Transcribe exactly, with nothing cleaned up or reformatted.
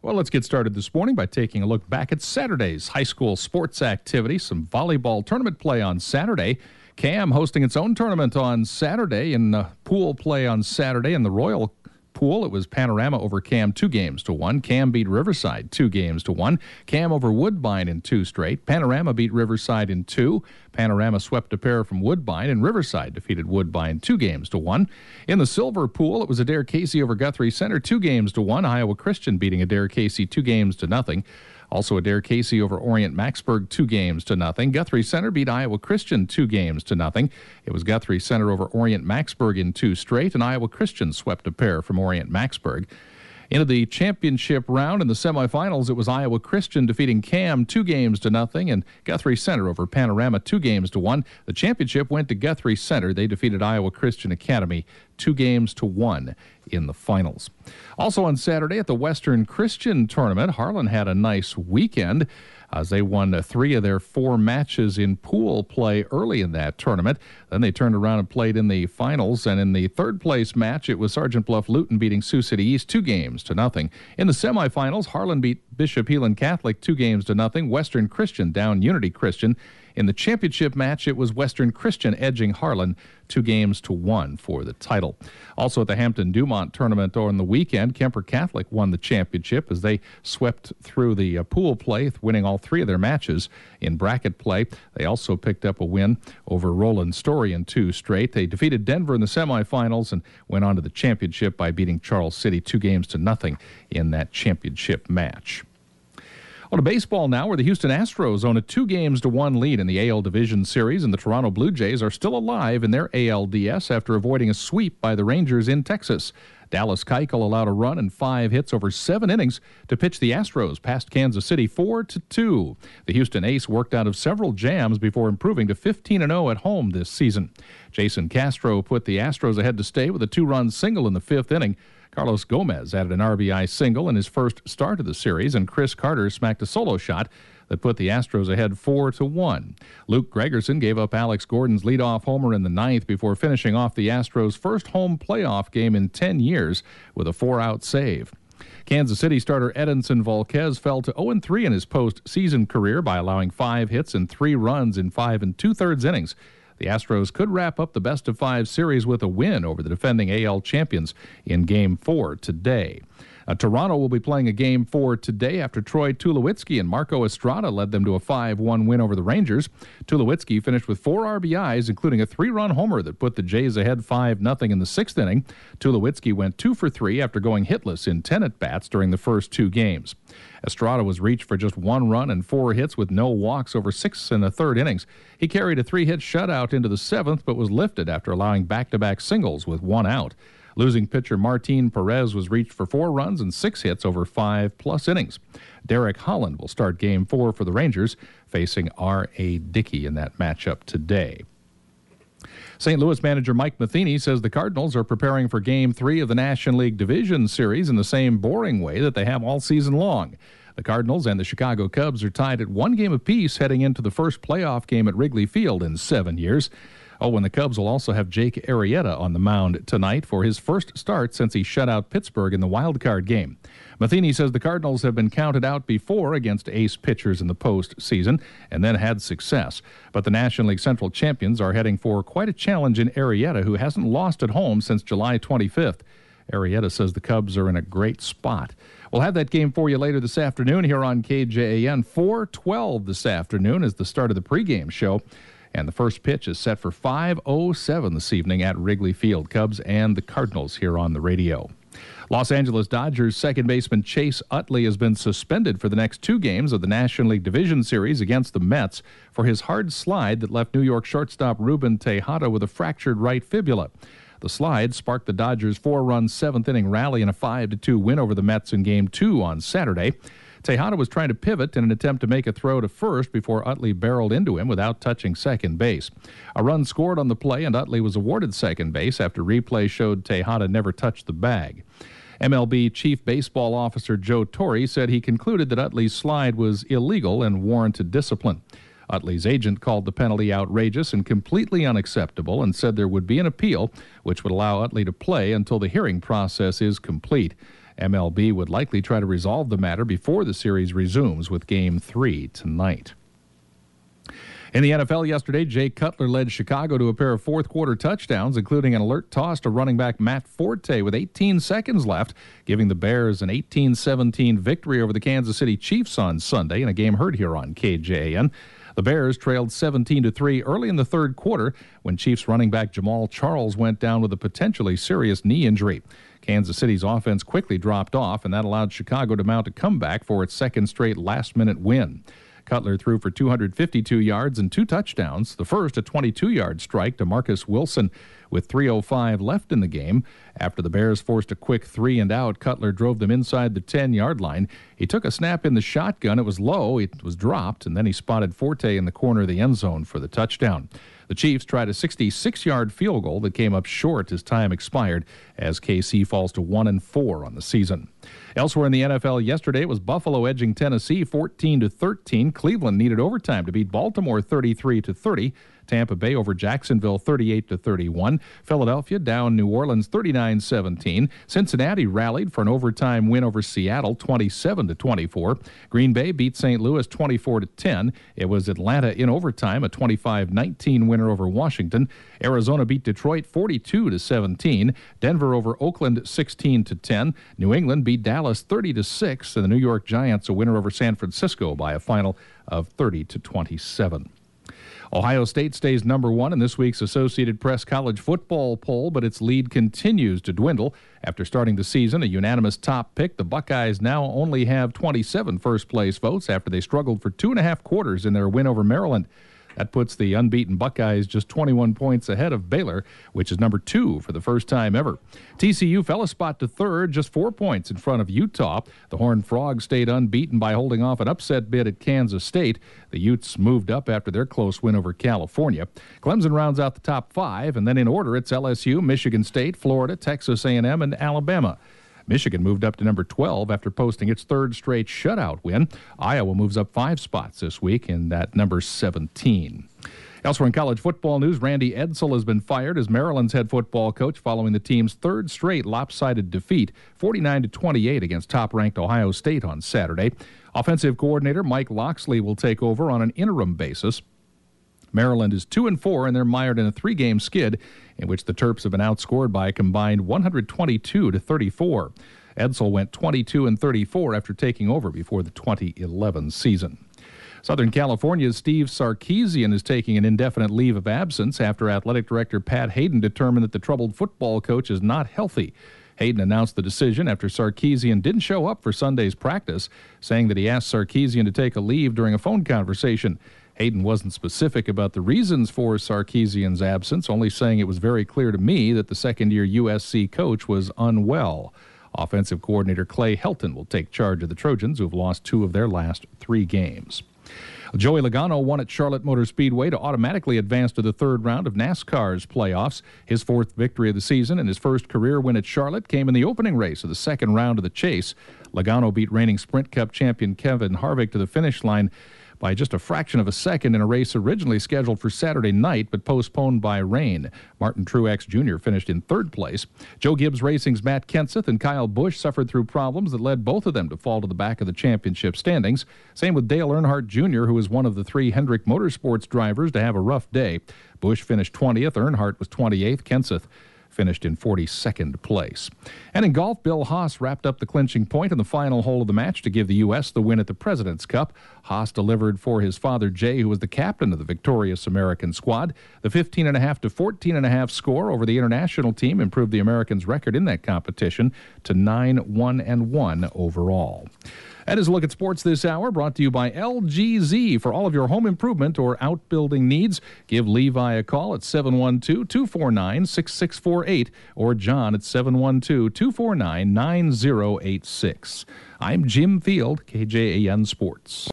Well, let's get started this morning by taking a look back at Saturday's high school sports activity. Some volleyball tournament play on Saturday. Cam hosting its own tournament on Saturday, and uh, pool play on Saturday in the Royal Pool. It was Panorama over Cam two games to one. Cam beat Riverside two games to one. Cam over Woodbine in two straight. Panorama beat Riverside in two. Panorama swept a pair from Woodbine, and Riverside defeated Woodbine two games to one. In the Silver Pool, it was Adair Casey over Guthrie Center two games to one. Iowa Christian beating Adair Casey two games to nothing. Also, Adair Casey over Orient Maxburg two games to nothing. Guthrie Center beat Iowa Christian two games to nothing. It was Guthrie Center over Orient Maxburg in two straight, and Iowa Christian swept a pair from Orient Maxburg. Into the championship round in the semifinals, it was Iowa Christian defeating Cam two games to nothing, and Guthrie Center over Panorama two games to one. The championship went to Guthrie Center. They defeated Iowa Christian Academy two games to one in the finals. Also on Saturday at the Western Christian Tournament, Harlan had a nice weekend as they won three of their four matches in pool play early in that tournament. Then they turned around and played in the finals, and in the third place match, it was Sergeant Bluff Luton beating Sioux City East two games to nothing. In the semifinals, Harlan beat Bishop Heelan Catholic two games to nothing. Western Christian down Unity Christian. In the championship match, it was Western Christian edging Harlan two games to one for the title. Also at the Hampton Dumont tournament on the weekend, Kemper Catholic won the championship as they swept through the uh, pool play, winning all three of their matches in bracket play. They also picked up a win over Roland Story in two straight. They defeated Denver in the semifinals and went on to the championship by beating Charles City two games to nothing in that championship match. On to baseball now, where the Houston Astros own a two games to one lead in the A L Division Series, and the Toronto Blue Jays are still alive in their A L D S after avoiding a sweep by the Rangers in Texas. Dallas Keuchel allowed a run and five hits over seven innings to pitch the Astros past Kansas City four to two. The Houston ace worked out of several jams before improving to fifteen and oh at home this season. Jason Castro put the Astros ahead to stay with a two-run single in the fifth inning. Carlos Gomez added an R B I single in his first start of the series, and Chris Carter smacked a solo shot that put the Astros ahead four to one. Luke Gregerson gave up Alex Gordon's leadoff homer in the ninth before finishing off the Astros' first home playoff game in ten years with a four-out save. Kansas City starter Edinson Volquez fell to oh and three in his postseason career by allowing five hits and three runs in five and two-thirds innings. The Astros could wrap up the best-of-five series with a win over the defending A L champions in Game four today. Uh, Toronto will be playing a Game four today after Troy Tulowitzki and Marco Estrada led them to a five one win over the Rangers. Tulowitzki finished with four R B Is, including a three-run homer that put the Jays ahead five nothing in the sixth inning. Tulowitzki went two for three after going hitless in ten at-bats during the first two games. Estrada was reached for just one run and four hits with no walks over six and a third innings. He carried a three-hit shutout into the seventh, but was lifted after allowing back-to-back singles with one out. Losing pitcher Martin Perez was reached for four runs and six hits over five-plus innings. Derek Holland will start Game four for the Rangers, facing R A. Dickey in that matchup today. Saint Louis manager Mike Matheny says the Cardinals are preparing for Game three of the National League Division Series in the same boring way that they have all season long. The Cardinals and the Chicago Cubs are tied at one game apiece heading into the first playoff game at Wrigley Field in seven years. Oh, and the Cubs will also have Jake Arrieta on the mound tonight for his first start since he shut out Pittsburgh in the wild card game. Matheny says the Cardinals have been counted out before against ace pitchers in the postseason and then had success. But the National League Central champions are heading for quite a challenge in Arrieta, who hasn't lost at home since July twenty-fifth. Arrieta says the Cubs are in a great spot. We'll have that game for you later this afternoon here on K J A N. four twelve this afternoon is the start of the pregame show. And the first pitch is set for five oh seven this evening at Wrigley Field. Cubs and the Cardinals here on the radio. Los Angeles Dodgers second baseman Chase Utley has been suspended for the next two games of the National League Division Series against the Mets for his hard slide that left New York shortstop Ruben Tejada with a fractured right fibula. The slide sparked the Dodgers' four-run seventh-inning rally in a five to two win over the Mets in Game two on Saturday. Tejada was trying to pivot in an attempt to make a throw to first before Utley barreled into him without touching second base. A run scored on the play, and Utley was awarded second base after replay showed Tejada never touched the bag. M L B Chief Baseball Officer Joe Torre said he concluded that Utley's slide was illegal and warranted discipline. Utley's agent called the penalty outrageous and completely unacceptable and said there would be an appeal which would allow Utley to play until the hearing process is complete. M L B would likely try to resolve the matter before the series resumes with Game three tonight. In the N F L yesterday, Jay Cutler led Chicago to a pair of fourth-quarter touchdowns, including an alert toss to running back Matt Forte with eighteen seconds left, giving the Bears an eighteen seventeen victory over the Kansas City Chiefs on Sunday in a game heard here on K J A N. The Bears trailed seventeen to three early in the third quarter when Chiefs running back Jamal Charles went down with a potentially serious knee injury. Kansas City's offense quickly dropped off, and that allowed Chicago to mount a comeback for its second straight last-minute win. Cutler threw for two hundred fifty-two yards and two touchdowns, the first a twenty-two-yard strike to Marcus Wilson with three oh five left in the game. After the Bears forced a quick three and out, Cutler drove them inside the ten-yard line. He took a snap in the shotgun. It was low. It was dropped, and then he spotted Forte in the corner of the end zone for the touchdown. The Chiefs tried a sixty-six-yard field goal that came up short as time expired as K C falls to one and four on the season. Elsewhere in the N F L yesterday, it was Buffalo edging Tennessee fourteen to thirteen. Cleveland needed overtime to beat Baltimore thirty-three to thirty. Tampa Bay over Jacksonville thirty-eight to thirty-one. Philadelphia down New Orleans thirty-nine seventeen. Cincinnati rallied for an overtime win over Seattle twenty-seven to twenty-four. Green Bay beat Saint Louis twenty-four to ten. It was Atlanta in overtime, a twenty-five nineteen winner over Washington. Arizona beat Detroit forty-two to seventeen. Denver over Oakland sixteen to ten. New England beat Dallas thirty to six, and the New York Giants a winner over San Francisco by a final of thirty to twenty-seven. Ohio State stays number one in this week's Associated Press college football poll, but its lead continues to dwindle. After starting the season a unanimous top pick, the Buckeyes now only have twenty-seven first-place votes after they struggled for two and a half quarters in their win over Maryland. That puts the unbeaten Buckeyes just twenty-one points ahead of Baylor, which is number two for the first time ever. T C U fell a spot to third, just four points in front of Utah. The Horned Frogs stayed unbeaten by holding off an upset bid at Kansas State. The Utes moved up after their close win over California. Clemson rounds out the top five, and then in order it's L S U, Michigan State, Florida, Texas A and M, and Alabama. Michigan moved up to number twelve after posting its third straight shutout win. Iowa moves up five spots this week in that number seventeen. Elsewhere in college football news, Randy Edsall has been fired as Maryland's head football coach following the team's third straight lopsided defeat, forty-nine to twenty-eight against top-ranked Ohio State on Saturday. Offensive coordinator Mike Locksley will take over on an interim basis. Maryland is two and four, and they're mired in a three-game skid in which the Terps have been outscored by a combined one hundred twenty-two to thirty-four. Edsall went twenty-two and thirty-four after taking over before the twenty eleven season. Southern California's Steve Sarkisian is taking an indefinite leave of absence after athletic director Pat Hayden determined that the troubled football coach is not healthy. Hayden announced the decision after Sarkisian didn't show up for Sunday's practice, saying that he asked Sarkisian to take a leave during a phone conversation. Hayden wasn't specific about the reasons for Sarkisian's absence, only saying it was very clear to me that the second-year U S C coach was unwell. Offensive coordinator Clay Helton will take charge of the Trojans, who have lost two of their last three games. Joey Logano won at Charlotte Motor Speedway to automatically advance to the third round of NASCAR's playoffs. His fourth victory of the season and his first career win at Charlotte came in the opening race of the second round of the chase. Logano beat reigning Sprint Cup champion Kevin Harvick to the finish line by just a fraction of a second in a race originally scheduled for Saturday night but postponed by rain. Martin Truex Junior finished in third place. Joe Gibbs Racing's Matt Kenseth and Kyle Busch suffered through problems that led both of them to fall to the back of the championship standings. Same with Dale Earnhardt Junior, who was one of the three Hendrick Motorsports drivers to have a rough day. Busch finished twentieth, Earnhardt was twenty-eighth, Kenseth finished in forty-second place. And in golf, Bill Haas wrapped up the clinching point in the final hole of the match to give the U S the win at the President's Cup. Haas delivered for his father, Jay, who was the captain of the victorious American squad. The fifteen and a half to fourteen and a half score over the international team improved the Americans' record in that competition to nine one and one overall. That is a look at sports this hour, brought to you by L G Z. For all of your home improvement or outbuilding needs, give Levi a call at seven one two, two four nine, six six four eight or John at seven one two, two four nine, nine zero eight six. I'm Jim Field, K J A N Sports.